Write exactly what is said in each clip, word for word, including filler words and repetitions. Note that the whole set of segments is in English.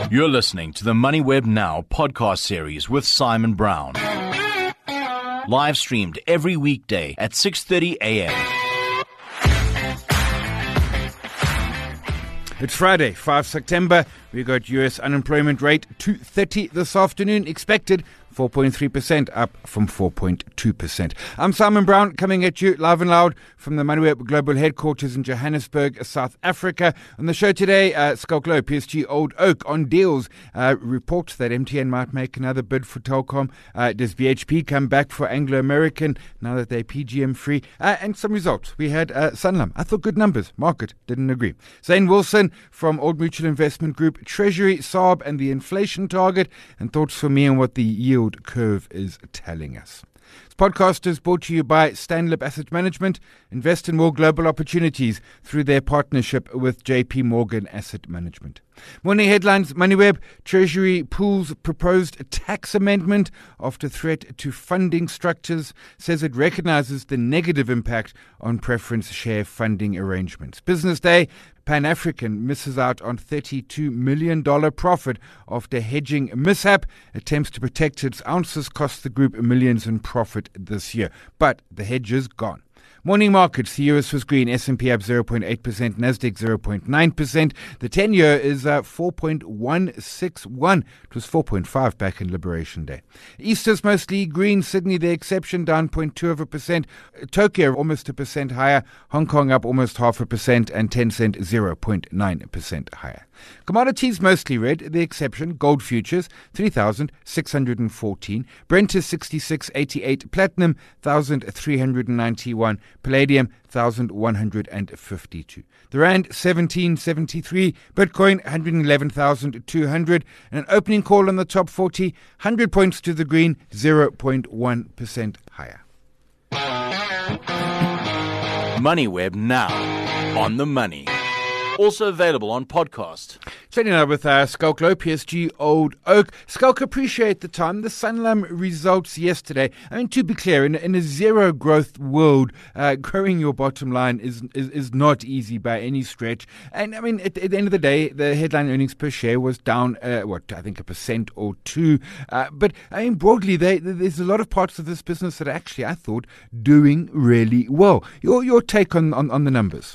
You're listening to the MoneyWeb Now podcast series with Simon Brown. Live streamed every weekday at six thirty a.m. It's Friday, the fifth of September. We got U S unemployment rate two thirty this afternoon, expected four point three percent, up from four point two percent. I'm Simon Brown, coming at you live and loud from the MoneyWeb Global Headquarters in Johannesburg, South Africa. On the show today, uh, Skulk Low, P S G Old Oak on deals, uh, reports that M T N might make another bid for Telkom. Uh, does B H P come back for Anglo American now that they're P G M free? Uh, and some results. We had uh, Sanlam. I thought good numbers. Market didn't agree. Zane Wilson from Old Mutual Investment Group, Treasury, Saab and the inflation target, and thoughts for me on what the yield curve is telling us. This podcast is brought to you by Stanlib Asset Management. Invest in more global opportunities through their partnership with J P Morgan Asset Management. Morning headlines, MoneyWeb. Treasury pulls proposed tax amendment after threat to funding structures, says it recognizes the negative impact on preference share funding arrangements. Business Day, Pan-African misses out on thirty-two million dollars profit after hedging mishap. Attempts to protect its ounces cost the group millions in profit this year, but the hedge is gone. Morning markets, the U S was green, S and P up zero point eight percent, Nasdaq zero point nine percent. The ten-year is uh, four point one six one. It was four point five back in Liberation Day. Easter's mostly green, Sydney the exception, down zero point two of a percent. Tokyo almost a percent higher, Hong Kong up almost half a percent, and Tencent zero point nine percent higher. Commodities mostly red, the exception, gold futures three thousand six hundred fourteen, Brent is sixty-six eighty-eight, platinum one thousand three hundred ninety-one, palladium one thousand one hundred fifty-two. The rand seventeen seventy-three, Bitcoin one hundred eleven thousand two hundred, and an opening call on the top forty, one hundred points to the green, zero point one percent higher. MoneyWeb Now, on the money. Also available on podcast. Starting out with uh, Skulk Low, P S G Old Oak. Skulk, appreciate the time. The Sanlam results yesterday. I mean, to be clear, in, in a zero growth world, uh, growing your bottom line is, is is not easy by any stretch. And I mean, at, at the end of the day, the headline earnings per share was down, uh, what, I think a percent or two. Uh, but I mean, broadly, they, there's a lot of parts of this business that are actually, I thought, doing really well. Your your take on, on, on the numbers?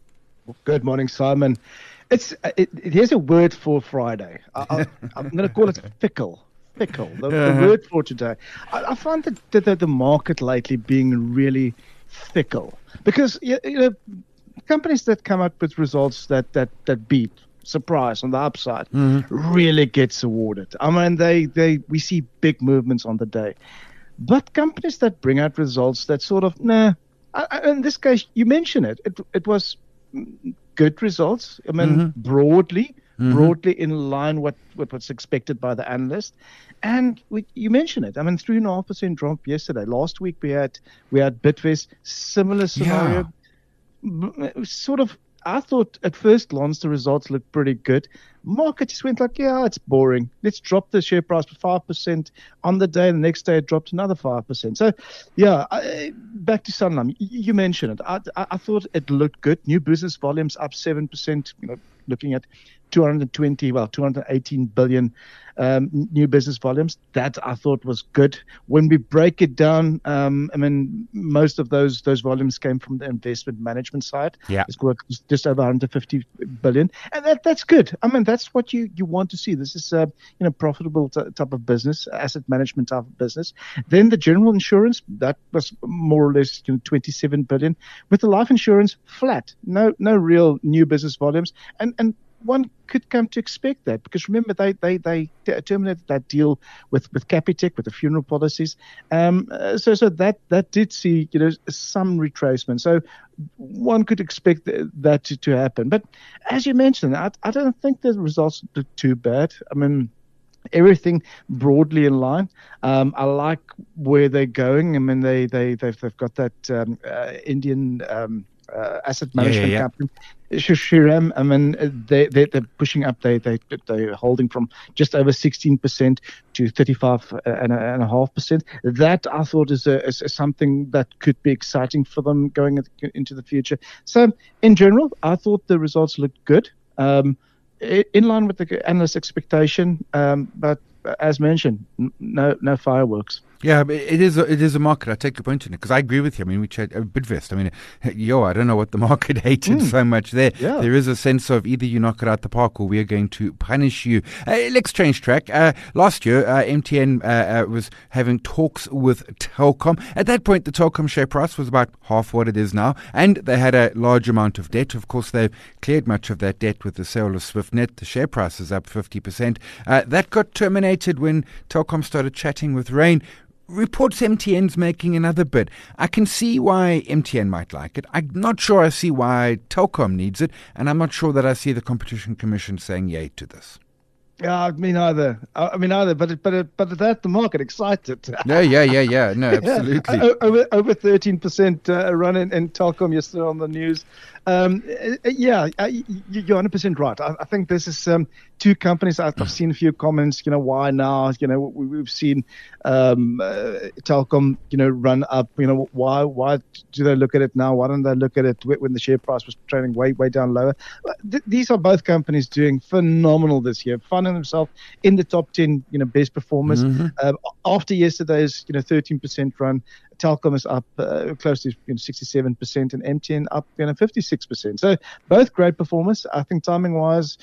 Good morning, Simon. It's it, it, here's a word for Friday. I, I, I'm going to call it fickle. Fickle. The, uh-huh. the word for today. I, I find that the, the, the market lately being really fickle because you, you know companies that come up with results that that that beat surprise on the upside mm-hmm. really gets awarded. I mean, they they we see big movements on the day, but companies that bring out results that sort of nah. I, I, in this case, you mentioned it. It it was. Good results. I mean, mm-hmm. broadly, mm-hmm. broadly in line with, with what's expected by the analyst. And we, you mentioned it. I mean, three and a half percent drop yesterday. Last week we had we had Bidvest, similar scenario. Yeah. Sort of. I thought at first glance the results looked pretty good. Market just went like, yeah, it's boring. Let's drop the share price by five percent on the day. The next day it dropped another five percent. So, yeah, I, back to Sanlam. You mentioned it. I, I, I thought it looked good. New business volumes up seven percent, you know, looking at two hundred twenty, well, two hundred eighteen billion um, new business volumes. That I thought was good. When we break it down, um, I mean, most of those those volumes came from the investment management side. Yeah, it's just over one hundred fifty billion, and that that's good. I mean, that's what you, you want to see. This is a you know profitable t- type of business, asset management type of business. Then the general insurance, that was more or less you know, twenty-seven billion. With the life insurance, flat, no no real new business volumes, and and. One could come to expect that because remember they they they terminated that deal with with Capitec with the funeral policies, um, uh, so so that that did see you know some retracement. So one could expect th- that to, to happen. But as you mentioned, I I don't think the results look too bad. I mean. Everything broadly in line. Um, I like where they're going. I mean, they they they've they've got that um, uh, Indian um, uh, asset management yeah, yeah, yeah. company, Shriram. I mean, they they they're pushing up. They they they're holding from just over sixteen percent to thirty-five and a half percent. That I thought is a is something that could be exciting for them going into the future. So in general, I thought the results looked good. Um, in line with the analyst expectation, um, but as mentioned, no no fireworks. Yeah, but it is a, it is a market. I take your point on it because I agree with you. I mean, we chat uh, Bidvest. I mean, yo, I don't know what the market hated mm. so much there. Yeah. There is a sense of either you knock it out the park or we are going to punish you. Uh, let's change track. Uh, last year, uh, M T N uh, uh, was having talks with Telkom. At that point, the Telkom share price was about half what it is now, and they had a large amount of debt. Of course, they've cleared much of that debt with the sale of SwiftNet. The share price is up fifty percent. Uh, that got terminated when Telkom started chatting with Rain. Reports M T N's making another bid. I can see why M T N might like it. I'm not sure I see why Telkom needs it, and I'm not sure that I see the Competition Commission saying yay to this. Yeah, I mean either. I mean either, but but but that the market excited. No, yeah, yeah, yeah. No, absolutely. yeah. Over over thirteen percent uh, run in, in Telkom yesterday on the news. Um, yeah, you're one hundred percent right. I, I think this is um, two companies. I've, I've seen a few comments. You know, why now? You know, we, we've seen um, uh, Telkom, you know, run up. You know, why why do they look at it now? Why don't they look at it when the share price was trading way way down lower? Th- these are both companies doing phenomenal this year, finding themselves in the top ten, you know, best performers. Mm-hmm. Uh, after yesterday's, you know, thirteen percent run, Telkom is up uh, close to you know, sixty-seven percent and M T N up you know, fifty-six percent. So both great performers. I think timing-wise,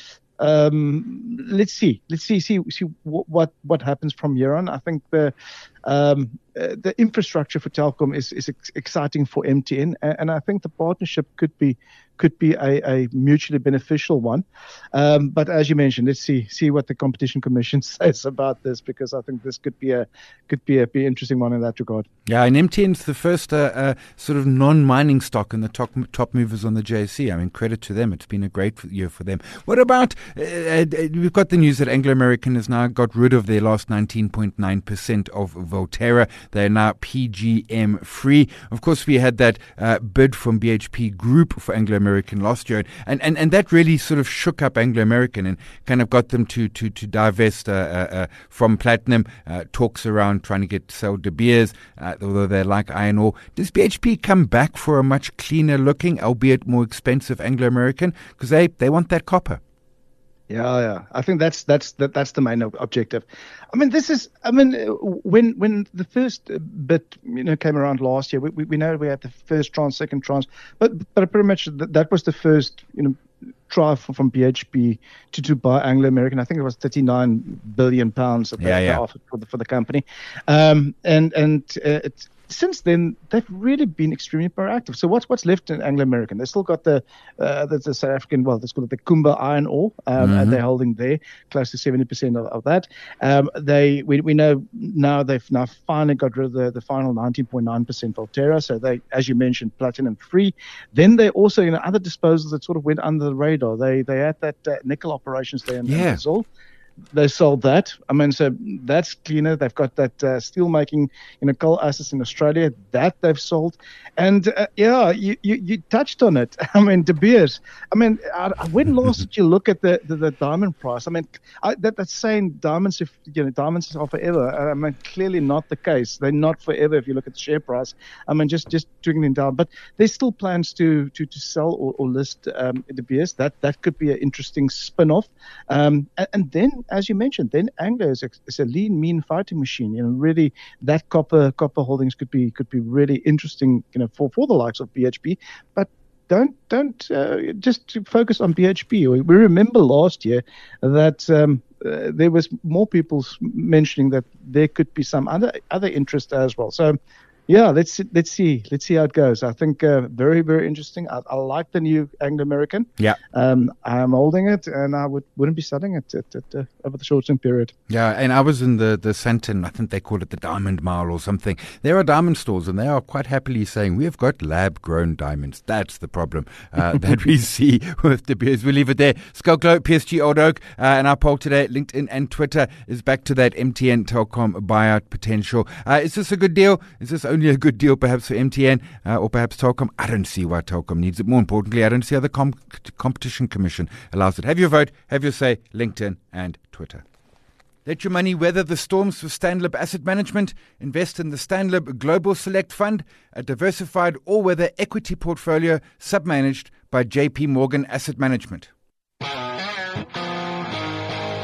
um, let's see. Let's see see see what what happens from here on. I think the um, uh, the infrastructure for Telkom is is ex- exciting for M T N, and, and I think the partnership could be could be a, a mutually beneficial one. Um, but as you mentioned, let's see see what the Competition Commission says about this, because I think this could be a could be a be interesting one in that regard. Yeah, and M T N's the first uh, uh, sort of non-mining stock in the top top movers on the J S E. I mean, credit to them. It's been a great year for them. What about, uh, uh, we've got the news that Anglo American has now got rid of their last nineteen point nine percent of Volterra. They are now P G M free. Of course, we had that uh, bid from B H P Group for Anglo American last year, and, and, and that really sort of shook up Anglo American and kind of got them to to, to divest uh, uh, uh, from platinum. Uh, talks around trying to get sell De Beers, uh, although they're like iron ore. Does B H P come back for a much cleaner looking, albeit more expensive Anglo American? Because they, they want that copper. Yeah, yeah. I think that's that's that, that's the main objective. I mean, this is. I mean, when when the first bit you know came around last year, we we, we know we had the first tranche, second tranche, but but pretty much that, that was the first you know try from, from B H P to to buy Anglo American. I think it was thirty-nine billion pounds that they, yeah, yeah. they offered for the for the company, um, and and uh, it's. Since then, they've really been extremely proactive. So what's what's left in Anglo American? They've still got the uh, the, the South African, well, let's call it the Kumba iron ore, um, mm-hmm. and they're holding there close to seventy percent of, of that. Um, they we we know now they've now finally got rid of the, the final nineteen point nine percent Volterra. So they, as you mentioned, platinum free. Then they also, you know, other disposals that sort of went under the radar. They they had that uh, nickel operations there in, yeah. in Brazil. They sold that. I mean, so that's cleaner. They've got that uh, steel making, you know, coal assets in Australia that they've sold. And uh, yeah, you, you you touched on it. I mean, De Beers. I mean, I, when last did you look at the, the, the diamond price? I mean, I, that, that's saying diamonds, if you know, diamonds are forever. I mean, clearly not the case. They're not forever if you look at the share price. I mean, just just dwindling down. But there's still plans to to to sell or, or list um, De Beers. That that could be an interesting spin-off. Um, and, and then, as you mentioned, then Anglo is a, is a lean, mean fighting machine. You know, really, that copper copper holdings could be could be really interesting. You know, for, for the likes of B H P, but don't don't uh, just focus on B H P. We, we remember last year that um, uh, there was more people mentioning that there could be some other other interest as well. So. Yeah, let's let's see let's see how it goes. I think uh, very very interesting. I, I like the new Anglo American. Yeah, um, I'm holding it, and I would wouldn't be selling it at, at, uh, over the short term period. Yeah, and I was in the the Sandton. I think they call it the Diamond Mile or something. There are diamond stores, and they are quite happily saying we have got lab grown diamonds. That's the problem uh, that we see with De Beers. We'll leave it there. Skulklo, P S G Old Oak, uh, and our poll today, LinkedIn and Twitter, is back to that M T N Telkom buyout potential. Uh, is this a good deal? Is this only a good deal perhaps for M T N uh, or perhaps Telkom? I don't see why Telkom needs it. More importantly, I don't see how the Com- Competition Commission allows it. Have your vote, have your say, LinkedIn and Twitter. Let your money weather the storms with Stanlib Asset Management. Invest in the Stanlib Global Select Fund, a diversified all-weather equity portfolio submanaged by J P Morgan Asset Management.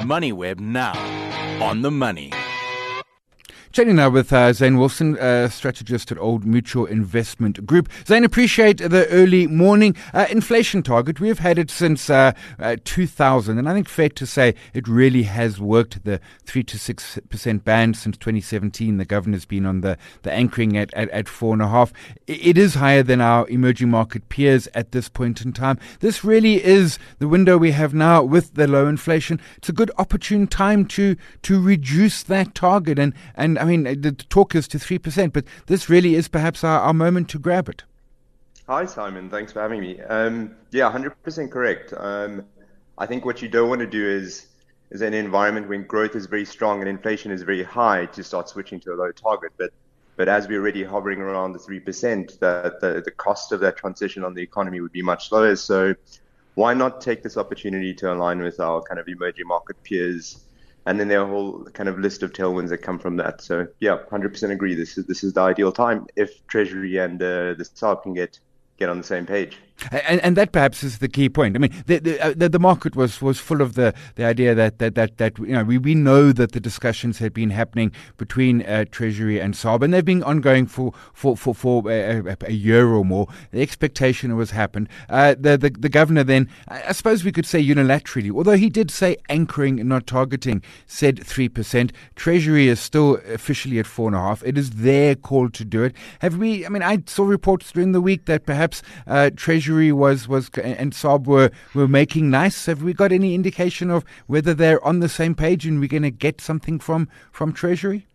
MoneyWeb now on the money. Chatting now with uh, Zane Wilson, uh, strategist at Old Mutual Investment Group. Zane, appreciate the early morning. Uh, inflation target, we've had it since uh, uh, two thousand, and I think fair to say it really has worked. The three to six percent band since twenty seventeen. The governor's been on the, the anchoring at, at, at four and a half. It is higher than our emerging market peers at this point in time. This really is the window we have now with the low inflation. It's a good opportune time to to reduce that target, and and I mean, the talk is to three percent, but this really is perhaps our, our moment to grab it. Hi, Simon. Thanks for having me. Um, yeah, one hundred percent correct. Um, I think what you don't want to do is, is in an environment when growth is very strong and inflation is very high to start switching to a low target. But but as we're already hovering around the three percent, the, the, the cost of that transition on the economy would be much lower. So why not take this opportunity to align with our kind of emerging market peers? And then there are a whole kind of list of tailwinds that come from that. So yeah, one hundred percent agree. This is this is the ideal time if Treasury and uh, the S A R B can get get on the same page. And, and that perhaps is the key point. I mean, the the, uh, the, the market was, was full of the, the idea that, that, that, that you know we, we know that the discussions had been happening between uh, Treasury and S A R B, and they've been ongoing for for for, for a, a, a year or more. The expectation was happened. Uh, the, the the governor then, I suppose we could say unilaterally, although he did say anchoring, not targeting, said three percent. Treasury is still officially at four and a half. It is their call to do it. Have we? I mean, I saw reports during the week that perhaps uh, Treasury was was and S A R B were, were making nice. Have we got any indication of whether they're on the same page and we're going to get something from from Treasury?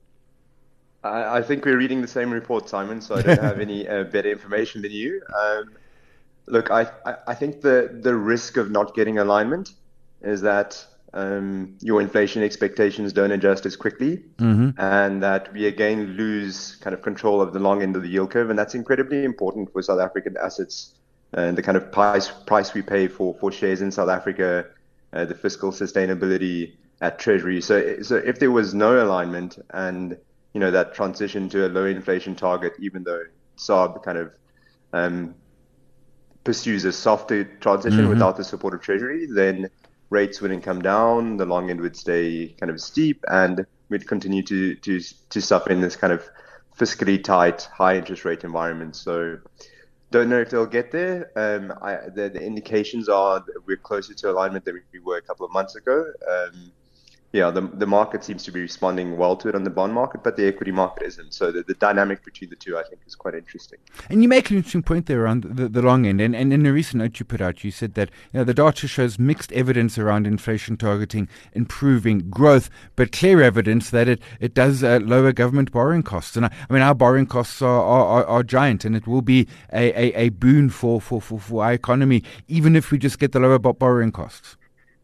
I, I think we're reading the same report, Simon, so I don't have any uh, better information than you. Um, look, I, I I think the the risk of not getting alignment is that um, your inflation expectations don't adjust as quickly, mm-hmm. and that we again lose kind of control of the long end of the yield curve, and that's incredibly important for South African assets. And the kind of price price we pay for, for shares in South Africa, uh, the fiscal sustainability at Treasury. So so if there was no alignment and you know that transition to a low inflation target, even though S A R B kind of um, pursues a softer transition mm-hmm. without the support of Treasury, then rates wouldn't come down, the long end would stay kind of steep, and we'd continue to to to suffer in this kind of fiscally tight, high interest rate environment. So. Don't know if they'll get there. Um, I, the, the indications are that we're closer to alignment than we were a couple of months ago. Um, yeah, the the market seems to be responding well to it on the bond market, but the equity market isn't. So the, the dynamic between the two, I think, is quite interesting. And you make an interesting point there around the, the long end. And, and in a recent note you put out, you said that you know the data shows mixed evidence around inflation targeting improving growth, but clear evidence that it it does uh, lower government borrowing costs. And I, I mean, our borrowing costs are are, are, are giant, and it will be a, a, a boon for, for, for, for our economy, even if we just get the lower borrowing costs.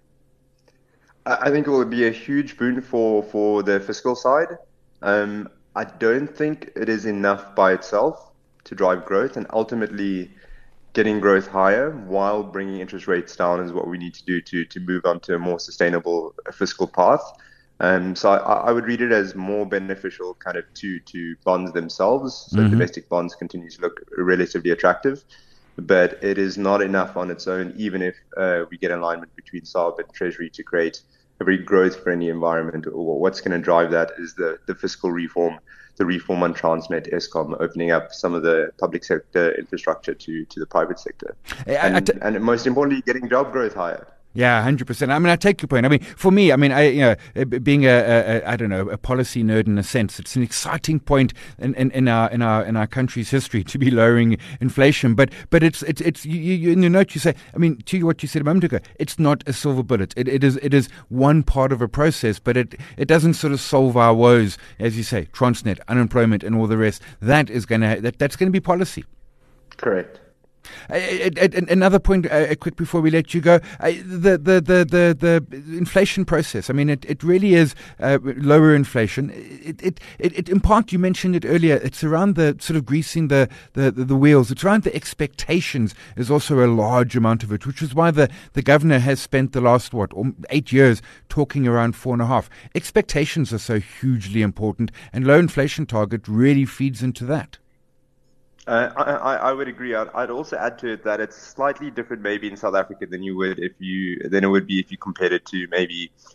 I think it will be a huge boon for, for the fiscal side. Um, I don't think it is enough by itself to drive growth, and ultimately getting growth higher while bringing interest rates down is what we need to do to, to move on to a more sustainable fiscal path. Um, so I, I would read it as more beneficial kind of to, to bonds themselves. So mm-hmm. domestic bonds continue to look relatively attractive, but it is not enough on its own, even if uh, we get alignment between S A R B and Treasury to create a very growth-friendly environment. Or what's going to drive that is the, the fiscal reform, the reform on Transnet, Eskom, opening up some of the public sector infrastructure to, to the private sector. And, I t- and most importantly, getting job growth higher. Yeah, one hundred percent. I mean, I take your point. I mean, for me, I mean, I you know, being a, a I don't know, a policy nerd in a sense, it's an exciting point in, in, in our in our in our country's history to be lowering inflation. But but it's it's it's you, you, in your note you say, I mean, to what you said a moment ago, it's not a silver bullet. It it is it is one part of a process, but it it doesn't sort of solve our woes, as you say, Transnet, unemployment, and all the rest. That is going to that that's going to be policy. Correct. Uh, another point, uh, quick before we let you go, uh, the, the, the, the, the inflation process. I mean, it, it really is uh, lower inflation. It, it, it, it, in part, you mentioned it earlier, it's around the sort of greasing the, the, the, the wheels. It's around the expectations is also a large amount of it, which is why the, the governor has spent the last, what, eight years talking around four and a half. Expectations are so hugely important, and low inflation target really feeds into that. Uh, I, I would agree. I'd, I'd also add to it that it's slightly different maybe in South Africa than you would if you than it would be if you compared it to maybe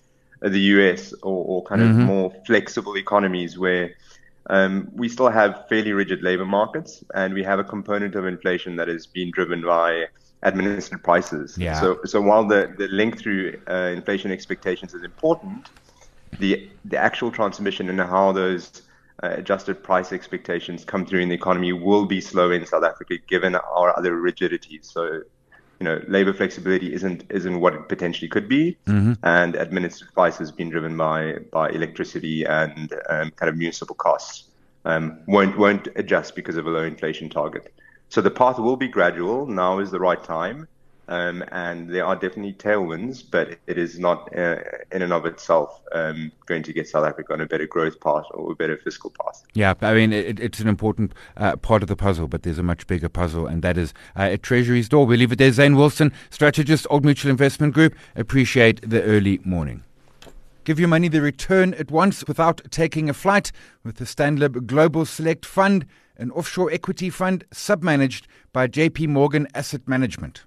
the U S or, or kind Mm-hmm. of more flexible economies where um, we still have fairly rigid labor markets, and we have a component of inflation that is being driven by administered prices. Yeah. So, so while the, the link through uh, inflation expectations is important, the the actual transmission and how those uh, adjusted price expectations come through in the economy will be slow in South Africa, given our other rigidities. So, you know, labor flexibility isn't isn't what it potentially could be, Mm-hmm. and administered prices being driven by by electricity and um, kind of municipal costs um, won't won't adjust because of a low inflation target. So the path will be gradual. Now is the right time. Um, and there are definitely tailwinds, but it is not uh, in and of itself um, going to get South Africa on a better growth path or a better fiscal path. Yeah, I mean, it, it's an important uh, part of the puzzle, but there's a much bigger puzzle, and that is uh, at Treasury's door. We leave it there. Zane Wilson, strategist, Old Mutual Investment Group. Appreciate the early morning. Give your money the return at once without taking a flight with the StanLib Global Select Fund, an offshore equity fund submanaged by J P Morgan Asset Management.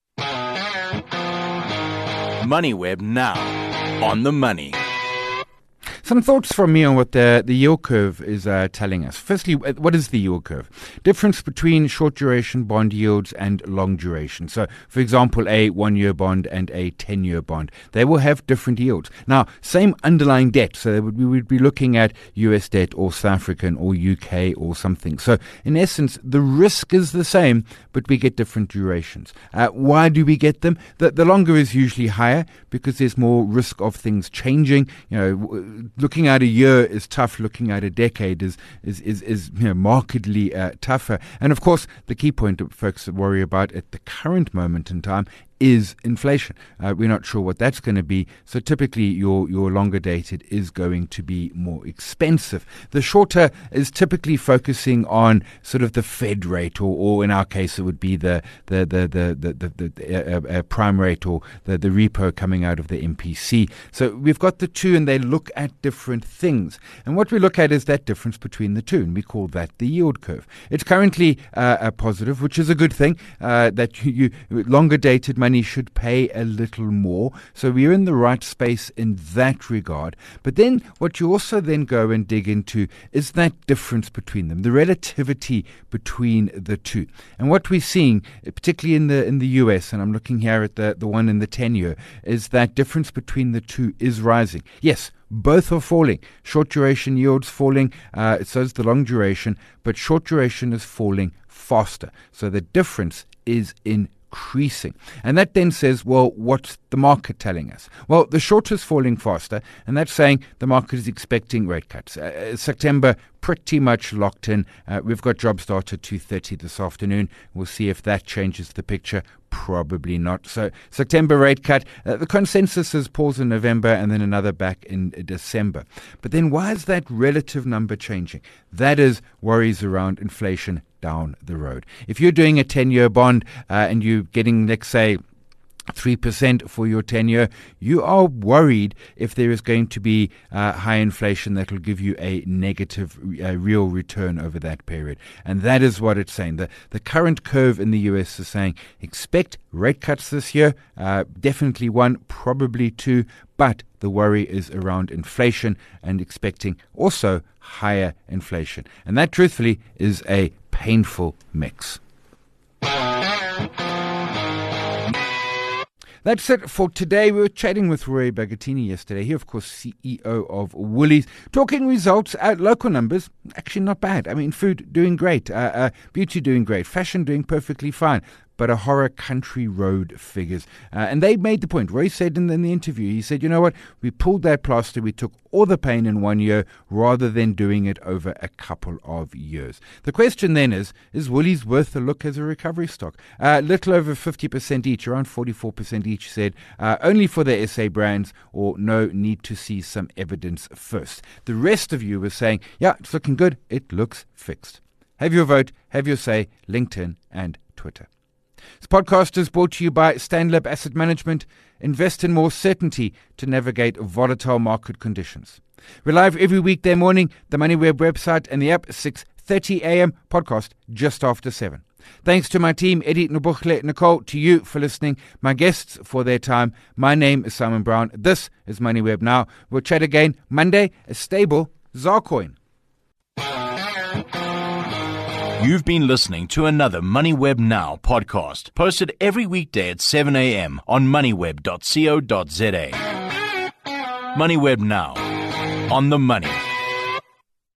MoneyWeb now, on the money. Some thoughts from me on what the, the yield curve is uh, telling us. Firstly, what is the yield curve? Difference between short duration bond yields and long duration. So, for example, a one-year bond and a ten-year bond. They will have different yields. Now, same underlying debt. So we would be looking at U S debt or South African or U K or something. So, in essence, the risk is the same, but we get different durations. Uh, why do we get them? The, the longer is usually higher because there's more risk of things changing. You know, w- looking at a year is tough. Looking at a decade is is is, is you know, markedly uh, tougher. And of course, the key point that folks worry about at the current moment in time is inflation. Uh, we're not sure what that's going to be. So typically your, your longer dated is going to be more expensive. The shorter is typically focusing on sort of the Fed rate, or, or in our case, it would be the the the the the, the, the uh, uh, prime rate, or the, the repo coming out of the M P C. So we've got the two, and they look at different things. And what we look at is that difference between the two, and we call that the yield curve. It's currently uh, a positive, which is a good thing, uh, that you, you longer dated money should pay a little more. So we're in the right space in that regard. But then what you also then go and dig into is that difference between them, the relativity between the two. And what we're seeing, particularly in the in the U S, and I'm looking here at the, the one in the ten-year, is that difference between the two is rising. Yes, both are falling. Short duration yields falling, uh, so is the long duration, but short duration is falling faster. So the difference is in increasing. And that then says, well, what's the market telling us? Well, the short is falling faster, and that's saying the market is expecting rate cuts. Uh, September pretty much locked in. Uh, we've got jobs start at two thirty this afternoon. We'll see if that changes the picture. Probably not. So September rate cut. Uh, the consensus is pause in November and then another back in December. But then why is that relative number changing? That is worries around inflation down the road. If you're doing a ten-year bond uh, and you're getting, let's say, three percent for your ten-year, you are worried if there is going to be uh, high inflation that will give you a negative uh, real return over that period. And that is what it's saying. The, the current curve in the U S is saying expect rate cuts this year, uh, definitely one, probably two, but the worry is around inflation and expecting also higher inflation. And that, truthfully, is a painful mix. That's it for today. We were chatting with Roy Bagattini yesterday. He, of course, C E O of Woolies. Talking results, uh, local numbers, actually not bad. I mean, food doing great, uh, uh, beauty doing great, fashion doing perfectly fine. But a horror country road figures. Uh, and they made the point. Roy said in the, in the interview, he said, you know what, we pulled that plaster, we took all the pain in one year rather than doing it over a couple of years. The question then is, is Woolies worth a look as a recovery stock? A uh, little over fifty percent each, around forty-four percent each said, uh, only for the S A brands, or no, need to see some evidence first. The rest of you were saying, yeah, it's looking good, it looks fixed. Have your vote, have your say, LinkedIn and Twitter. This podcast is brought to you by StanLib Asset Management. Invest in more certainty to navigate volatile market conditions. We're live every weekday morning, the MoneyWeb website and the app, six thirty a.m. podcast just after seven. Thanks to my team, Eddie, Nobukhle, Nicole, to you for listening, my guests for their time. My name is Simon Brown. This is MoneyWeb Now. We'll chat again Monday, a stable Zarcoin. You've been listening to another MoneyWeb Now podcast, posted every weekday at seven a.m. on moneyweb dot co dot za. MoneyWeb Now, on the money.